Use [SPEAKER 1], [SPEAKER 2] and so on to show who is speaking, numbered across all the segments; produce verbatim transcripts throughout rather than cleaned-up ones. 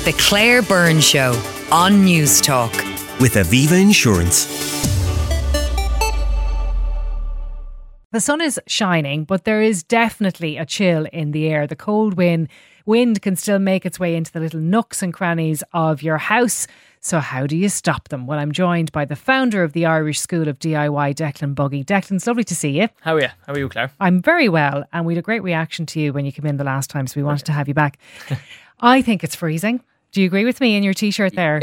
[SPEAKER 1] The Claire Byrne Show on News Talk.
[SPEAKER 2] With Aviva Insurance.
[SPEAKER 3] The sun is shining, but there is definitely a chill in the air. The cold wind wind can still make its way into the little nooks and crannies of your house. So how do you stop them? Well, I'm joined by the founder of the Irish School of D I Y, Declan Buggy. Declan, it's lovely to see you.
[SPEAKER 4] How are you? How are you, Claire?
[SPEAKER 3] I'm very well, and we had a great reaction to you when you came in the last time, so we wanted to have you back. I think it's freezing. Do you agree with me in your t-shirt there?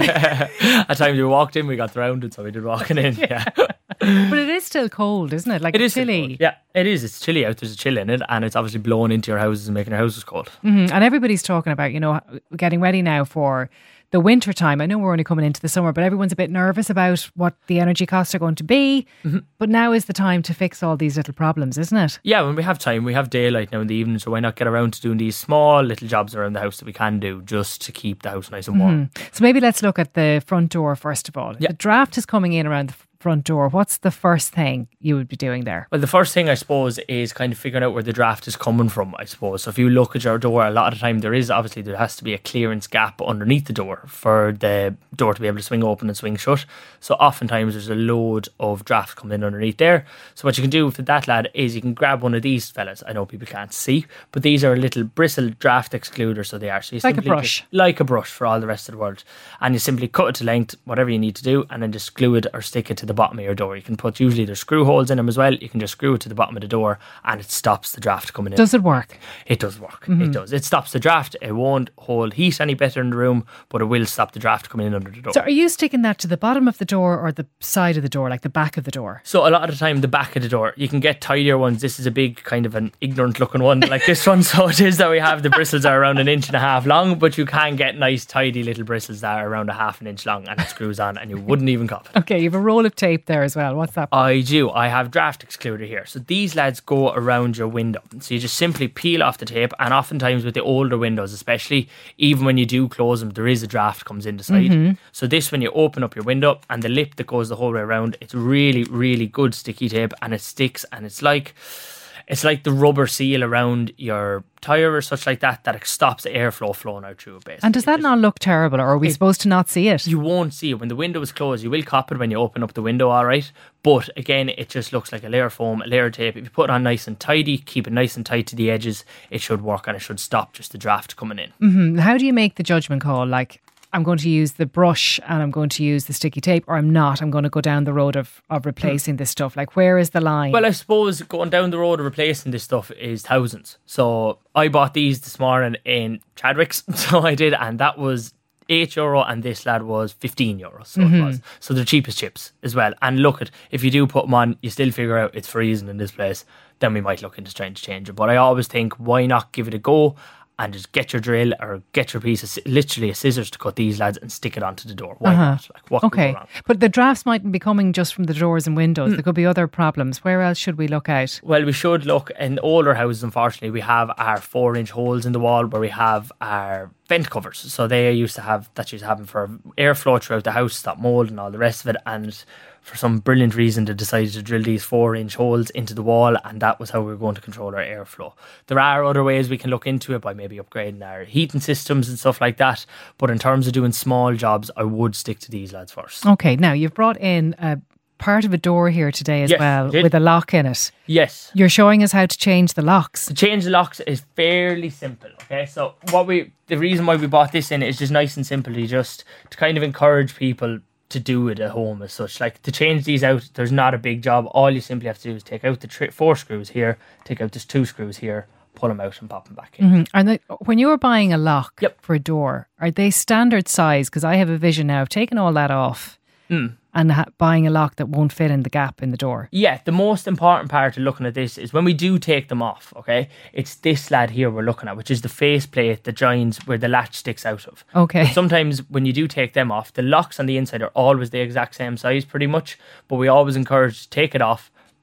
[SPEAKER 4] At times we walked in, we got surrounded, so we did walking in. Yeah.
[SPEAKER 3] But it is still cold, isn't it? Like
[SPEAKER 4] It is
[SPEAKER 3] chilly.
[SPEAKER 4] cold. Yeah, it is. It's chilly out. There's a chill in it, and it's obviously blowing into your houses and making your houses cold.
[SPEAKER 3] Mm-hmm. And everybody's talking about, you know, getting ready now for the winter time. I know we're only coming into the summer, but everyone's a bit nervous about what the energy costs are going to be. Mm-hmm. But now is the time to fix all these little problems, isn't it?
[SPEAKER 4] Yeah, when we have time, we have daylight now in the evening, so why not get around to doing these small little jobs around the house that we can do just to keep the house nice and warm.
[SPEAKER 3] Mm-hmm. So maybe let's look at the front door first of all.
[SPEAKER 4] Yeah.
[SPEAKER 3] The draft is coming in around the front door. What's the first thing you would be doing there?
[SPEAKER 4] Well, the first thing I suppose is kind of figuring out where the draft is coming from, I suppose. So if you look at your door, a lot of the time there is obviously there has to be a clearance gap underneath the door for the door to be able to swing open and swing shut. So oftentimes there's a load of draft coming in underneath there. So what you can do with that, lad, is you can grab one of these fellas. I know people can't see, but these are a little bristle draft excluder, so they are. So you
[SPEAKER 3] like a
[SPEAKER 4] simply
[SPEAKER 3] brush.
[SPEAKER 4] Just, like a brush for all the rest of the world. And you simply cut it to length, whatever you need to do, and then just glue it or stick it to the bottom of your door. You can put, usually there's screw holes in them as well. You can just screw it to the bottom of the door and it stops the draft coming in.
[SPEAKER 3] Does it work?
[SPEAKER 4] It does work.
[SPEAKER 3] Mm-hmm.
[SPEAKER 4] It does. It stops the draft. It won't hold heat any better in the room, but it will stop the draft coming in under the door.
[SPEAKER 3] So are you sticking that to the bottom of the door or the side of the door, like the back of the door?
[SPEAKER 4] So a lot of the time, the back of the door, you can get tidier ones. This is a big kind of an ignorant looking one like this one. So it is that we have the bristles are around an inch and a half long, but you can get nice tidy little bristles that are around a half an inch long and it screws on and you wouldn't even cop it.
[SPEAKER 3] Okay, you have a roll of tape there as well. What's that?
[SPEAKER 4] I do. I have draft excluder here. So these lads go around your window. So you just simply peel off the tape, and oftentimes with the older windows especially, even when you do close them, there is a draft comes in the side. Mm-hmm. So this, when you open up your window and the lip that goes the whole way around, it's really, really good sticky tape and it sticks, and it's like it's like the rubber seal around your tyre or such like that, that it stops the airflow flowing out through it basically.
[SPEAKER 3] And does that not look terrible, or are we it, supposed to not see it?
[SPEAKER 4] You won't see it. When the window is closed, you will cop it when you open up the window, alright, but again it just looks like a layer of foam, a layer of tape. If you put it on nice and tidy, keep it nice and tight to the edges, it should work and it should stop just the draft coming in.
[SPEAKER 3] Mm-hmm. How do you make the judgment call, like I'm going to use the brush and I'm going to use the sticky tape, or I'm not, I'm going to go down the road of, of replacing this stuff? Like, where is the line?
[SPEAKER 4] Well, I suppose going down the road of replacing this stuff is thousands. So I bought these this morning in Chadwick's, so I did, and that was eight euro, and this lad was fifteen euros. So mm-hmm. it was. So they're cheapest chips as well. And look, at if you do put them on, you still figure out it's freezing in this place, then we might look into trying to change it. But I always think, why not give it a go and just get your drill or get your piece of, literally a scissors to cut these lads and stick it onto the door. Why
[SPEAKER 3] uh-huh.
[SPEAKER 4] not? Like, what
[SPEAKER 3] okay.
[SPEAKER 4] could go wrong?
[SPEAKER 3] But the drafts mightn't be coming just from the doors and windows. Mm. There could be other problems. Where else should we look out?
[SPEAKER 4] Well, we should look in older houses. Unfortunately, we have our four inch holes in the wall where we have our vent covers. So they used to have, that used to happen for airflow throughout the house, stop mold and all the rest of it. And for some brilliant reason, they decided to drill these four inch holes into the wall, and that was how we were going to control our airflow. There are other ways we can look into it by maybe upgrading our heating systems and stuff like that, but in terms of doing small jobs, I would stick to these lads first.
[SPEAKER 3] Okay, now you've brought in a part of a door here today as
[SPEAKER 4] yes,
[SPEAKER 3] well, with a lock in it.
[SPEAKER 4] Yes.
[SPEAKER 3] You're showing us how to change the locks.
[SPEAKER 4] To change the locks is fairly simple, okay? So what we the reason why we bought this in is just nice and simply just to kind of encourage people to do it at home as such. Like, to change these out, there's not a big job. All you simply have to do is take out the tri- four screws here, take out this two screws here, pull them out and pop them back in.
[SPEAKER 3] Mm-hmm. And the, when you were buying a lock
[SPEAKER 4] yep.
[SPEAKER 3] for a door, are they standard size? Because I have a vision now of taking all that off mm. and ha- buying a lock that won't fit in the gap in the door.
[SPEAKER 4] Yeah, the most important part of looking at this is when we do take them off, okay, it's this lad here we're looking at, which is the face plate that joins where the latch sticks out of.
[SPEAKER 3] Okay.
[SPEAKER 4] But sometimes when you do take them off, the locks on the inside are always the exact same size pretty much, but we always encourage to take it off,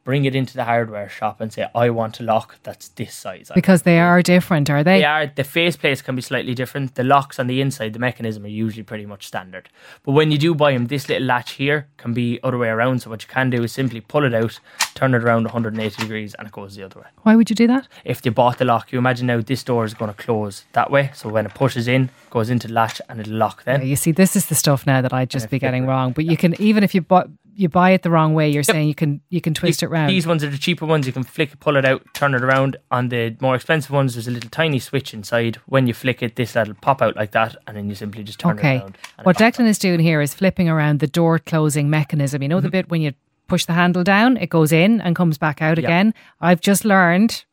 [SPEAKER 4] bring it into the hardware shop and say, I want a lock that's this size.
[SPEAKER 3] Because they are different, are they?
[SPEAKER 4] They are. The faceplates can be slightly different. The locks on the inside, the mechanism, are usually pretty much standard. But when you do buy them, this little latch here can be other way around. So what you can do is simply pull it out, turn it around one hundred eighty degrees, and it goes the other way.
[SPEAKER 3] Why would you do that?
[SPEAKER 4] If you bought the lock, you imagine now this door is going to close that way. So when it pushes in, it goes into the latch and it'll lock then.
[SPEAKER 3] Yeah, you see, this is the stuff now that I'd just be getting wrong. But you can, even if you buy, you buy it the wrong way, you're yep. saying you can you can twist
[SPEAKER 4] you,
[SPEAKER 3] it round.
[SPEAKER 4] These ones are the cheaper ones. You can flick it, pull it out, turn it around. On the more expensive ones, there's a little tiny switch inside. When you flick it, this will pop out like that, and then you simply just turn
[SPEAKER 3] okay.
[SPEAKER 4] it around.
[SPEAKER 3] What Declan is doing here is flipping around the door closing mechanism. You know mm-hmm. the bit when you push the handle down, it goes in and comes back out yep. again. I've just learned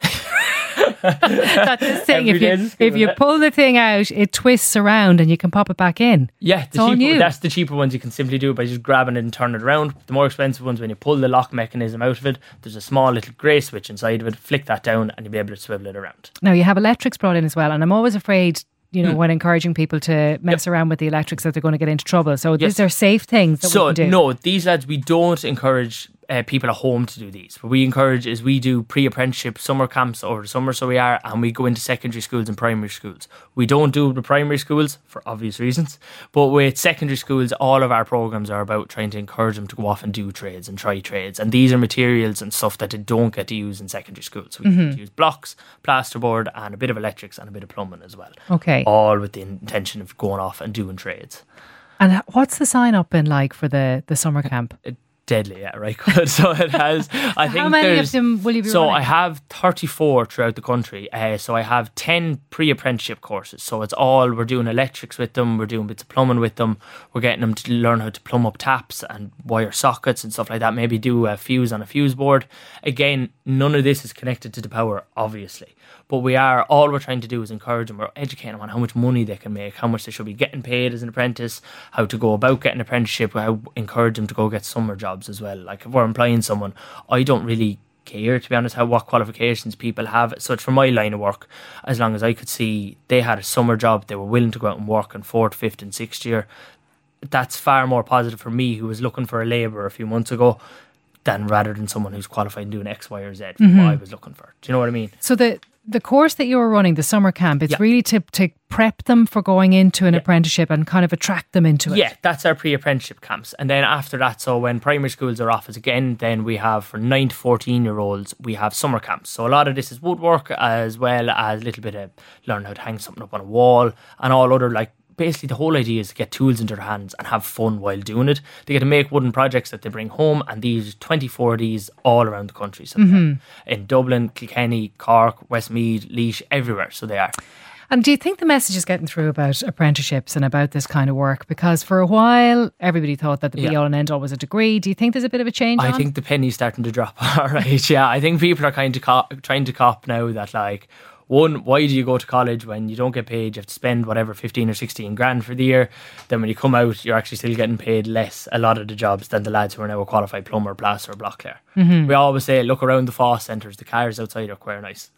[SPEAKER 3] that this thing, if you, if you pull the thing out, it twists around and you can pop it back in.
[SPEAKER 4] Yeah, the cheaper, that's the cheaper ones. You can simply do it by just grabbing it and turning it around. The more expensive ones, when you pull the lock mechanism out of it, there's a small little grey switch inside of it. Flick that down and you'll be able to swivel it around.
[SPEAKER 3] Now you have electrics brought in as well, and I'm always afraid, you know, mm. when encouraging people to mess yep. around with the electrics, that they're going to get into trouble. So yes. these are safe things that
[SPEAKER 4] so,
[SPEAKER 3] we can do.
[SPEAKER 4] No, these lads, we don't encourage uh, people at home to do these. What we encourage is we do pre-apprenticeship summer camps over the summer, so we are, and we go into secondary schools and primary schools. We don't do the primary schools for obvious reasons, but with secondary schools, all of our programs are about trying to encourage them to go off and do trades and try trades. And these are materials and stuff that they don't get to use in secondary schools. So we mm-hmm. get to use blocks, plasterboard, and a bit of electrics and a bit of plumbing as well.
[SPEAKER 3] Okay.
[SPEAKER 4] All with the intention of going off and doing trades.
[SPEAKER 3] And what's the sign up been like for the, the summer camp?
[SPEAKER 4] It, Deadly, yeah, right. Good. So it has. I think
[SPEAKER 3] how many of them will you be
[SPEAKER 4] so
[SPEAKER 3] running?
[SPEAKER 4] I have thirty-four throughout the country. Uh, so I have ten pre-apprenticeship courses. So it's all, we're doing electrics with them, we're doing bits of plumbing with them, we're getting them to learn how to plumb up taps and wire sockets and stuff like that. Maybe do a fuse on a fuse board. Again, none of this is connected to the power, obviously. But we are, all we're trying to do is encourage them, we're educating them on how much money they can make, how much they should be getting paid as an apprentice, how to go about getting an apprenticeship, how encourage them to go get summer jobs as well. Like if we're employing someone, I don't really care, to be honest, how what qualifications people have. So it's for my line of work, as long as I could see they had a summer job, they were willing to go out and work in fourth, fifth and sixth year, that's far more positive for me, who was looking for a labourer a few months ago, than rather than someone who's qualified in doing X, Y or Z for mm-hmm. what I was looking for. Do you know what I mean?
[SPEAKER 3] So the the course that you were running, the summer camp, it's
[SPEAKER 4] yeah.
[SPEAKER 3] really to, to prep them for going into an yeah. apprenticeship and kind of attract them into it.
[SPEAKER 4] Yeah, that's our pre-apprenticeship camps. And then after that, so when primary schools are off as again, then we have for nine to fourteen year olds, we have summer camps. So a lot of this is woodwork, as well as a little bit of learn how to hang something up on a wall and all other, like, basically the whole idea is to get tools into their hands and have fun while doing it. They get to make wooden projects that they bring home, and these twenty-four of these all around the country. So mm-hmm. in Dublin, Kilkenny, Cork, Westmeath, Laois, everywhere. So they are.
[SPEAKER 3] And do you think the message is getting through about apprenticeships and about this kind of work? Because for a while, everybody thought that the yeah. be all and end all was a degree. Do you think there's a bit of a change
[SPEAKER 4] I
[SPEAKER 3] on?
[SPEAKER 4] think the penny's starting to drop. All right, yeah. I think people are kind of co- trying to cop now that, like, one, why do you go to college when you don't get paid? You have to spend whatever fifteen or sixteen grand for the year. Then when you come out, you're actually still getting paid less a lot of the jobs than the lads who are now a qualified plumber, plasterer, block cleaner. Mm-hmm. We always say, look around the Foss centres. The cars outside are quite nice.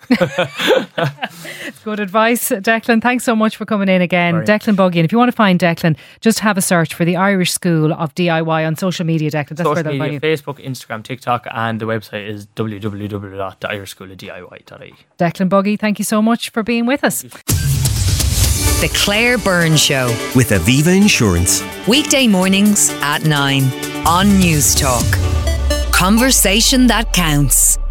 [SPEAKER 3] Good advice, Declan. Thanks so much for coming in again.
[SPEAKER 4] Right.
[SPEAKER 3] Declan Buggy. And if you want to find Declan, just have a search for the Irish School of D I Y on social media, Declan. That's
[SPEAKER 4] social
[SPEAKER 3] where
[SPEAKER 4] media, Facebook, Instagram, TikTok, and the website is w w w dot the irish school of d i y dot i e.
[SPEAKER 3] Declan Buggy, thank you so much for being with us.
[SPEAKER 1] The Claire Byrne Show
[SPEAKER 2] with Aviva Insurance.
[SPEAKER 1] Weekday mornings at nine on News Talk. Conversation that counts.